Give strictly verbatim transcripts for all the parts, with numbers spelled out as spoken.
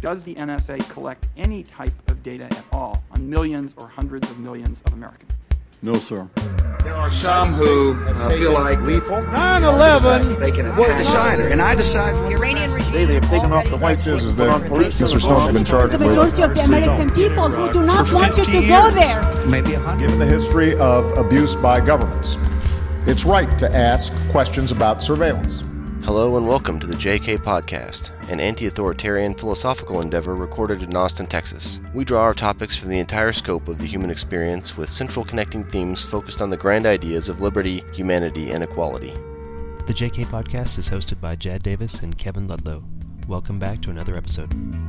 Does the N S A collect any type of data at all on millions or hundreds of millions of Americans? No, sir. There are some who uh, feel like lethal. nine eleven they can was decided, and I decide. The Iranian regime. They have taken off the white This is that Mister Stone's been charged The with. majority of the American people who do not want you to go there. Maybe a hundred. Given the history of abuse by governments, it's right to ask questions about surveillance. Hello and welcome to the J K Podcast, an anti-authoritarian philosophical endeavor recorded in Austin, Texas. We draw our topics from the entire scope of the human experience with central connecting themes focused on the grand ideas of liberty, humanity, and equality. The J K Podcast is hosted by Jad Davis and Kevin Ludlow. Welcome back to another episode.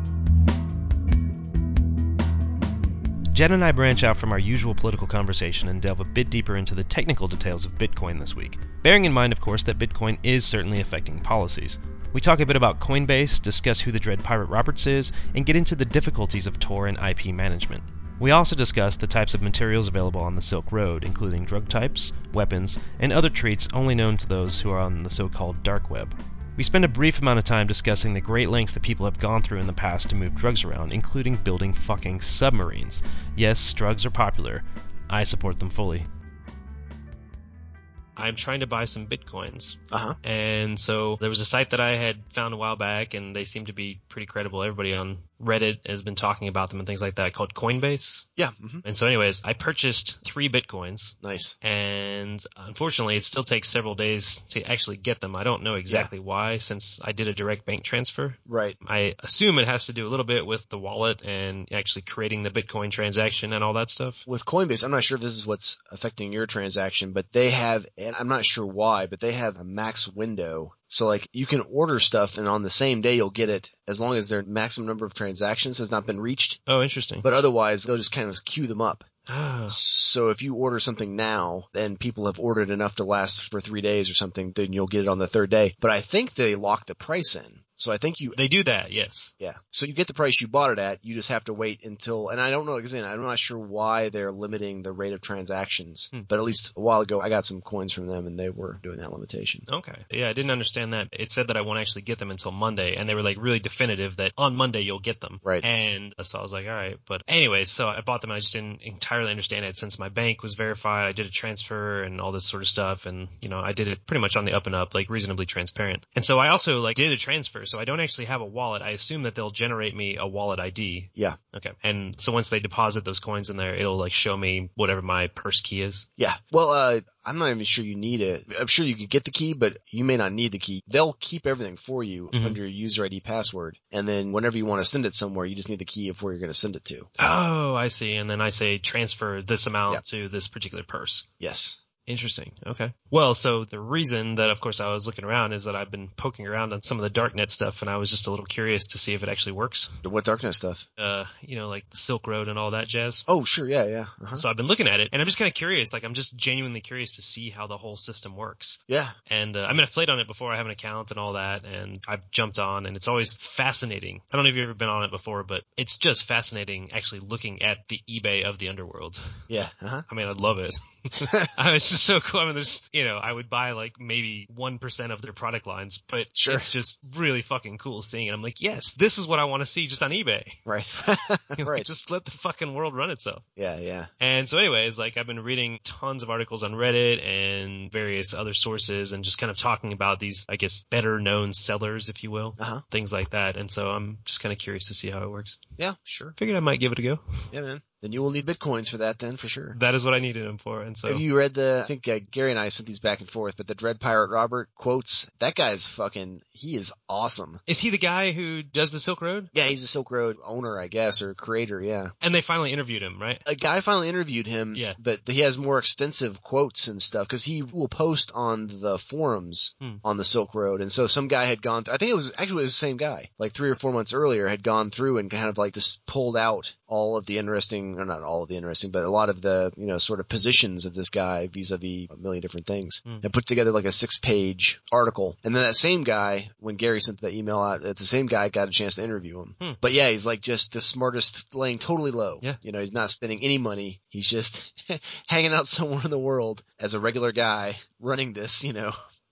Jed and I branch out from our usual political conversation and delve a bit deeper into the technical details of Bitcoin this week, bearing in mind, of course, that Bitcoin is certainly affecting policies. We talk a bit about Coinbase, discuss who the Dread Pirate Roberts is, and get into the difficulties of Tor and I P management. We also discuss the types of materials available on the Silk Road, including drug types, weapons, and other treats only known to those who are on the so-called dark web. We spend a brief amount of time discussing the great lengths that people have gone through in the past to move drugs around, including building fucking submarines. Yes, drugs are popular. I support them fully. I'm trying to buy some Bitcoins. Uh-huh. And so there was a site that I had found a while back, and they seem to be pretty credible. Everybody on Reddit has been talking about them and things like that, called Coinbase. Yeah. Mm-hmm. And so anyways, I purchased three Bitcoins. Nice. And unfortunately, it still takes several days to actually get them. I don't know exactly yeah. why, since I did a direct bank transfer. Right. I assume it has to do a little bit with the wallet and actually creating the Bitcoin transaction and all that stuff. With Coinbase, I'm not sure if this is what's affecting your transaction, but they have, and I'm not sure why, but they have a max window. So like you can order stuff and on the same day you'll get it as long as their maximum number of transactions has not been reached. Oh, interesting. But otherwise they'll just kind of queue them up. Oh. So if you order something now and people have ordered enough to last for three days or something, then you'll get it on the third day. But I think they lock the price in. So I think you – They do that, yes. Yeah. So you get the price you bought it at. You just have to wait until – and I don't know – again, I'm not sure why they're limiting the rate of transactions. Hmm. But at least a while ago I got some coins from them and they were doing that limitation. Okay. Yeah, I didn't understand that. It said that I won't actually get them until Monday. And they were like really definitive that on Monday you'll get them. Right. And so I was like, all right. But anyways, so I bought them and I just didn't entirely understand it since my bank was verified. I did a transfer and all this sort of stuff. And, you know, I did it pretty much on the up and up, like reasonably transparent. And so I also like did a transfer. So I don't actually have a wallet. I assume that they'll generate me a wallet I D. Yeah. Okay. And so once they deposit those coins in there, it'll like show me whatever my purse key is. Yeah. Well, uh, I'm not even sure you need it. I'm sure you could get the key, but you may not need the key. They'll keep everything for you mm-hmm. under your user I D password. And then whenever you want to send it somewhere, you just need the key of where you're going to send it to. Oh, I see. And then I say transfer this amount yep. to this particular purse. Yes. Interesting. Okay. Well, so the reason that, of course, I was looking around is that I've been poking around on some of the darknet stuff, and I was just a little curious to see if it actually works. What darknet stuff? Uh, you know, like the Silk Road and all that jazz. Oh, sure. Yeah, yeah. Uh-huh. So I've been looking at it, and I'm just kind of curious. Like, I'm just genuinely curious to see how the whole system works. Yeah. And, uh, I mean, I've played on it before. I have an account and all that, and I've jumped on, and it's always fascinating. I don't know if you've ever been on it before, but it's just fascinating actually looking at the eBay of the underworld. Yeah. Uh-huh. I mean, I love it. I mean, it's just so cool. I mean, there's, you know, I would buy like maybe one percent of their product lines, but sure. It's just really fucking cool seeing it. I'm like, yes, this is what I want to see just on eBay. Right. Like, right. Just let the fucking world run itself. Yeah, yeah. And so anyways, like I've been reading tons of articles on Reddit and various other sources and just kind of talking about these, I guess, better known sellers, if you will, uh-huh. things like that. And so I'm just kind of curious to see how it works. Yeah, sure. Figured I might give it a go. Yeah, man. Then you will need Bitcoins for that then, for sure. That is what I needed them for. And so have you read the, I think uh, Gary and I sent these back and forth, but the Dread Pirate Robert quotes, that guy's fucking, he is awesome. Is he the guy who does the Silk Road? Yeah, he's a Silk Road owner, I guess, or creator, yeah. And they finally interviewed him, right? A guy finally interviewed him, yeah. But he has more extensive quotes and stuff, because he will post on the forums hmm. on the Silk Road. And so some guy had gone, th- I think it was, actually it was the same guy, like three or four months earlier, had gone through and kind of like just pulled out all of the interesting, or not all of the interesting, but a lot of the, you know, sort of positions of this guy vis-a-vis a million different things, mm. and put together like a six-page article. And then that same guy, when Gary sent the email out, the same guy got a chance to interview him. Hmm. But yeah, he's like just the smartest, laying totally low. Yeah. You know, he's not spending any money. He's just hanging out somewhere in the world as a regular guy running this, you know.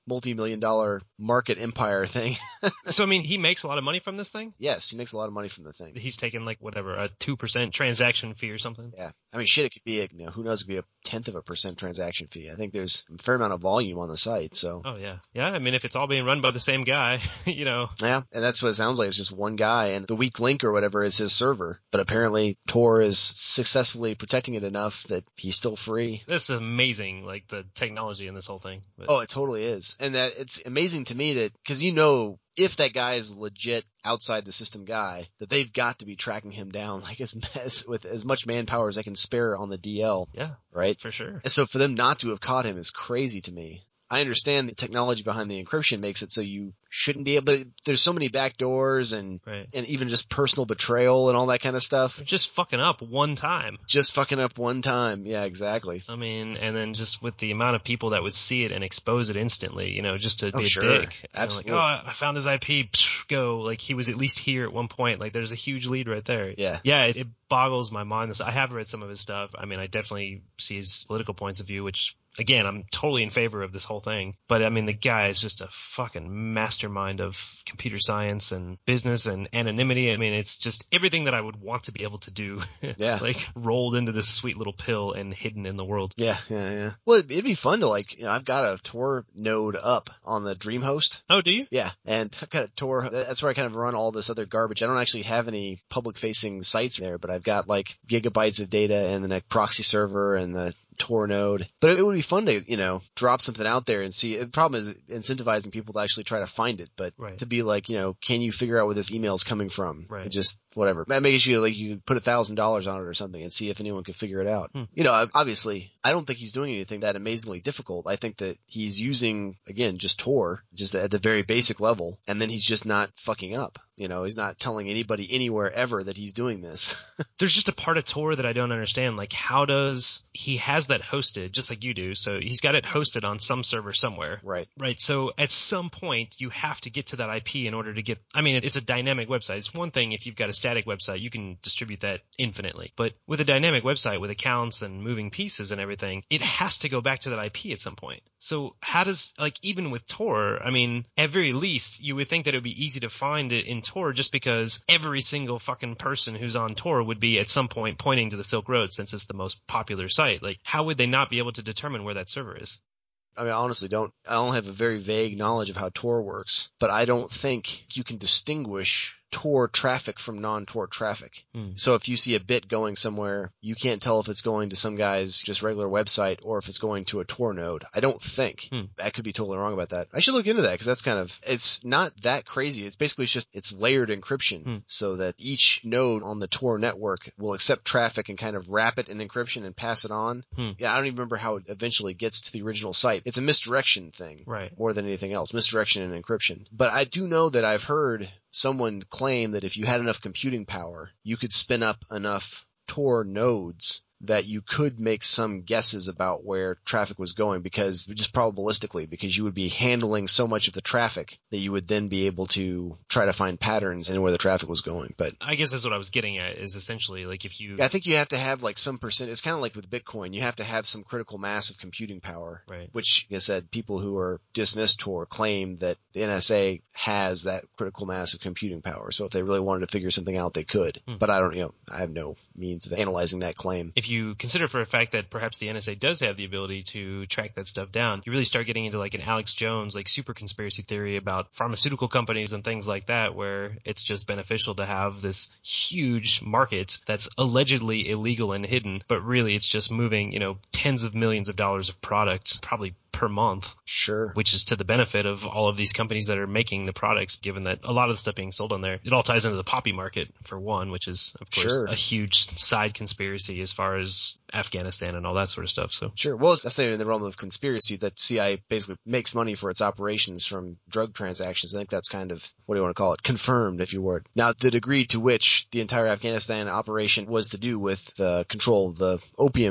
multi-million dollar market empire thing. So, I mean, he makes a lot of money from this thing? Yes, he makes a lot of money from the thing. He's taking like whatever, a two percent transaction fee or something? Yeah. I mean, shit, it could be, a, you know, who knows, it could be a tenth of a percent transaction fee. I think there's a fair amount of volume on the site, so. Oh, yeah. Yeah, I mean, if it's all being run by the same guy, you know. Yeah, and that's what it sounds like. It's just one guy, and the weak link or whatever is his server. But apparently Tor is successfully protecting it enough that he's still free. This is amazing, like the technology in this whole thing. But... Oh, it totally is. And that it's amazing to me that, because you know, if that guy is legit outside the system guy, that they've got to be tracking him down like as, as with as much manpower as they can spare on the D L. Yeah, right, for sure. And so for them not to have caught him is crazy to me. I understand the technology behind the encryption makes it so you shouldn't be able to, there's so many backdoors and, right. and even just personal betrayal and all that kind of stuff. Just fucking up one time. Just fucking up one time. Yeah, exactly. I mean, and then just with the amount of people that would see it and expose it instantly, you know, just to oh, be a sure. dick. Absolutely. You know, like, oh, I found his I P. Psh, go. Like, he was at least here at one point. Like, there's a huge lead right there. Yeah. Yeah, it, it boggles my mind. This I have read some of his stuff. I mean, I definitely see his political points of view, which, again, I'm totally in favor of this whole thing. But, I mean, the guy is just a fucking mastermind of computer science and business and anonymity. I mean, it's just everything that I would want to be able to do. Yeah. Like, rolled into this sweet little pill and hidden in the world. Yeah, yeah, yeah. Well, it'd, it'd be fun to, like, you know, I've got a Tor node up on the DreamHost. Oh, do you? Yeah. And I've got a Tor. That's where I kind of run all this other garbage. I don't actually have any public-facing sites there, but I've got, like, gigabytes of data and then a proxy server and the Tor node. But it would be fun to, you know, drop something out there and see. The problem is incentivizing people to actually try to find it, but right. to be like, you know, can you figure out where this email is coming from? Right. And just whatever. Maybe you like you put a thousand dollars on it or something and see if anyone can figure it out. Hmm. You know, obviously, I don't think he's doing anything that amazingly difficult. I think that he's using, again, just Tor, just at the very basic level, and then he's just not fucking up. You know, he's not telling anybody anywhere ever that he's doing this. There's just a part of Tor that I don't understand. Like, how does he has that hosted just like you do? So he's got it hosted on some server somewhere. Right. Right. So at some point you have to get to that I P in order to get, I mean, it's a dynamic website. It's one thing if you've got a static website, you can distribute that infinitely. But with a dynamic website with accounts and moving pieces and everything, it has to go back to that I P at some point. So how does, like, even with Tor, I mean, at very least, you would think that it would be easy to find it in Tor just because every single fucking person who's on Tor would be at some point pointing to the Silk Road since it's the most popular site. Like, how would they not be able to determine where that server is? I mean, I honestly don't, I only have a very vague knowledge of how Tor works, but I don't think you can distinguish Tor traffic from non-Tor traffic. Mm. So if you see a bit going somewhere, you can't tell if it's going to some guy's just regular website or if it's going to a Tor node. I don't think. Mm. I could be totally wrong about that. I should look into that because that's kind of, it's not that crazy. It's basically just, it's layered encryption Mm. so that each node on the Tor network will accept traffic and kind of wrap it in encryption and pass it on. Mm. Yeah, I don't even remember how it eventually gets to the original site. It's a misdirection thing. Right. More than anything else. Misdirection and encryption. But I do know that I've heard someone claim that if you had enough computing power, you could spin up enough Tor nodes that you could make some guesses about where traffic was going because just probabilistically, because you would be handling so much of the traffic that you would then be able to try to find patterns in where the traffic was going. But I guess that's what I was getting at is essentially like if you, I think you have to have like some percent. It's kind of like with Bitcoin. You have to have some critical mass of computing power, right? Which, like I said, people who are dismissed Tor claim that the N S A has that critical mass of computing power. So if they really wanted to figure something out, they could. Hmm. But I don't, you know, I have no means of analyzing that claim. If you you consider for a fact that perhaps the N S A does have the ability to track that stuff down, you really start getting into like an Alex Jones, like super conspiracy theory about pharmaceutical companies and things like that, where it's just beneficial to have this huge market that's allegedly illegal and hidden, but really it's just moving, you know, tens of millions of dollars of product, probably per month. Sure. Which is to the benefit of all of these companies that are making the products, given that a lot of the stuff being sold on there, it all ties into the poppy market for one, which is of course sure. a huge side conspiracy as far as Afghanistan and all that sort of stuff. So sure. Well, that's not in the realm of conspiracy that C I A basically makes money for its operations from drug transactions. I think that's kind of, what do you want to call it? Confirmed, if you would. Now, the degree to which the entire Afghanistan operation was to do with the control of the opium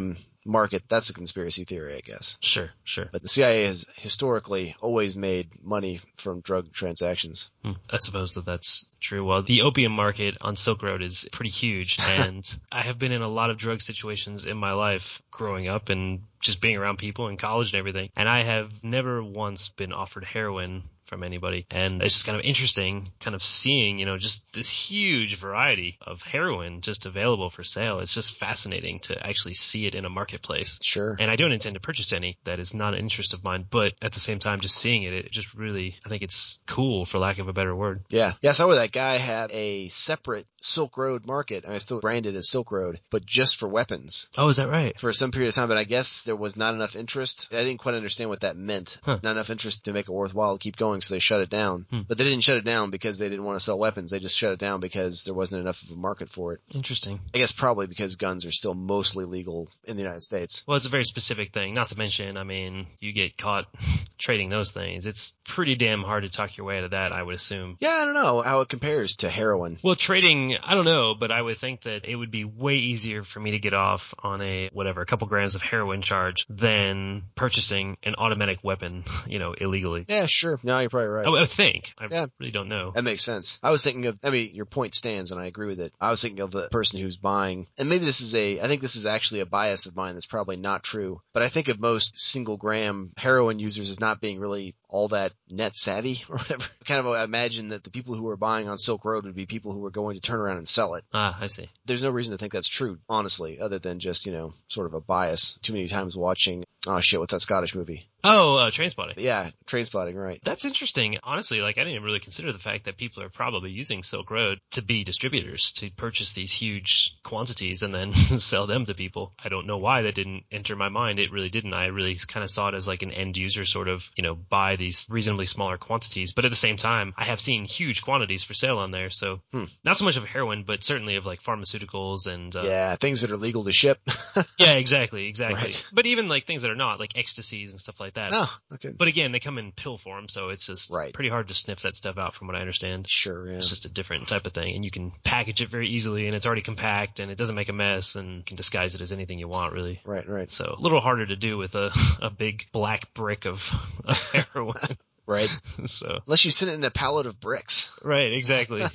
market, that's a conspiracy theory, I guess. Sure, sure. But the C I A has historically always made money from drug transactions. Hmm. I suppose that that's true. Well, the opium market on Silk Road is pretty huge, and I have been in a lot of drug situations in my life growing up and just being around people in college and everything, and I have never once been offered heroin from anybody. And it's just kind of interesting kind of seeing, you know, just this huge variety of heroin just available for sale. It's just fascinating to actually see it in a marketplace. Sure. And I don't intend to purchase any. That is not an interest of mine. But at the same time, just seeing it, it just really, I think it's cool, for lack of a better word. Yeah. Yeah, I saw where that guy had a separate Silk Road market. I mean, it's still branded as Silk Road, but just for weapons. Oh, is that right? For some period of time, but I guess there was not enough interest. I didn't quite understand what that meant. Huh. Not enough interest to make it worthwhile to keep going, so they shut it down. Hmm. But they didn't shut it down because they didn't want to sell weapons. They just shut it down because there wasn't enough of a market for it. Interesting. I guess probably because guns are still mostly legal in the United States. Well, it's a very specific thing. Not to mention, I mean, you get caught trading those things. It's pretty damn hard to talk your way out of that, I would assume. Yeah, I don't know how it compares to heroin. Well, trading, I don't know, but I would think that it would be way easier for me to get off on a, whatever, a couple grams of heroin charge than purchasing an automatic weapon, you know, illegally. Yeah, sure. No, you're probably right. I would think. I Yeah. really don't know. That makes sense. I was thinking of, I mean, your point stands and I agree with it. I was thinking of the person who's buying, and maybe this is a, I think this is actually a bias of mine that's probably not true, but I think of most single gram heroin users as not being really all that net savvy or whatever. Kind of I imagine that the people who are buying on Silk Road would be people who are going to turn around and sell it. Ah, I see. There's no reason to think that's true, honestly, other than just, you know, sort of a bias. Too many times watching, oh shit, what's that Scottish movie? Oh, uh, Trainspotting. Yeah, Trainspotting, right. That's interesting. Honestly, like, I didn't really consider the fact that people are probably using Silk Road to be distributors, to purchase these huge quantities and then sell them to people. I don't know why that didn't enter my mind. It really didn't. I really kind of saw it as like an end user sort of, you know, buy these reasonably smaller quantities. But at the same time, I have seen huge quantities for sale on there. So Hmm. not so much of heroin, but certainly of like pharmaceuticals and, uh, Yeah, things that are legal to ship. yeah, exactly, exactly. Right. But even like things that are not, like ecstasies and stuff like that. Oh, okay. But again, they come in pill form, so it's just Right. pretty hard to sniff that stuff out from what I understand. Sure, yeah. It's just a different type of thing, and you can package it very easily, and it's already compact, and it doesn't make a mess, and you can disguise it as anything you want, really. Right, right. So a little harder to do with a, a big black brick of, of heroin. Right. So Unless you send it in a pallet of bricks. right, exactly.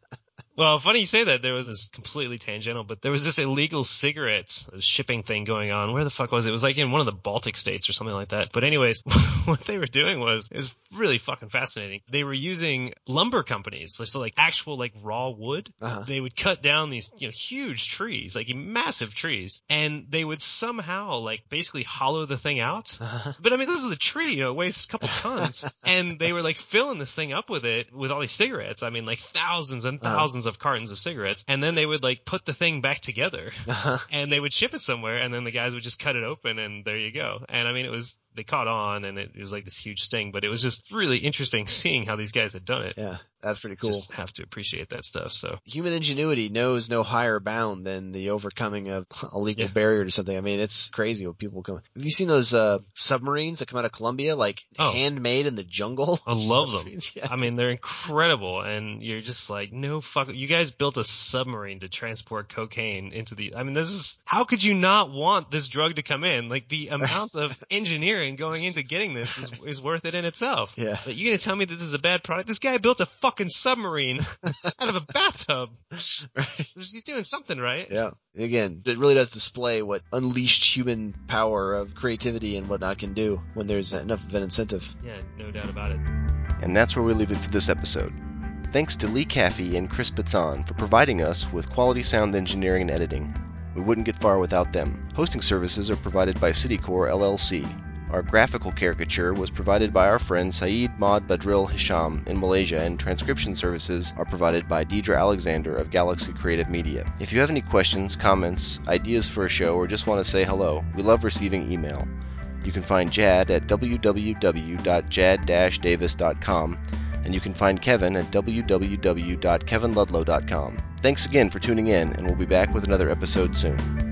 Well, funny you say that. There was this completely tangential, but there was this illegal cigarette shipping thing going on. Where the fuck was it? It was like in one of the Baltic states or something like that. But anyways, what they were doing was, it was really fucking fascinating. They were using lumber companies. So like actual like raw wood. Uh-huh. They would cut down these, you know, huge trees, like massive trees, and they would somehow like basically hollow the thing out. Uh-huh. But I mean, this is a tree, you know, it weighs a couple tons. And they were like filling this thing up with it, with all these cigarettes. I mean, like thousands and thousands of cartons of cigarettes, and then they would like put the thing back together Uh-huh. and they would ship it somewhere, and then the guys would just cut it open, and there you go. And I mean, it was, they caught on, and it, it was like this huge sting, but it was just really interesting seeing how these guys had done it. Yeah, that's pretty cool. Just have to appreciate that stuff. So Human ingenuity knows no higher bound than the overcoming of a legal Yeah. barrier to something. I mean, it's crazy what people come. Have you seen those uh submarines that come out of Colombia, like Oh. handmade in the jungle? I love them. Submarines, Yeah. I mean, they're incredible, and you're just like, no fuck. You guys built a submarine to transport cocaine into the. I mean, this is. How could you not want this drug to come in? Like the amount of engineering going into getting this is, is worth it in itself. Yeah. But you're gonna tell me that this is a bad product? This guy built a fucking submarine out of a bathtub. Right. He's doing something right. Yeah. Again, it really does display what unleashed human power of creativity and whatnot can do when there's enough of an incentive. Yeah, no doubt about it. And that's where we leave it for this episode. Thanks to Lee Caffey and Chris Pitzon for providing us with quality sound engineering and editing. We wouldn't get far without them. Hosting services are provided by Citicorp L L C. Our graphical caricature was provided by our friend Saeed Maud Badril Hisham in Malaysia, and transcription services are provided by Deidre Alexander of Galaxy Creative Media. If you have any questions, comments, ideas for a show, or just want to say hello, we love receiving email. You can find Jad at w w w dot jad dash davis dot com, and you can find Kevin at w w w dot kevin ludlow dot com. Thanks again for tuning in, and we'll be back with another episode soon.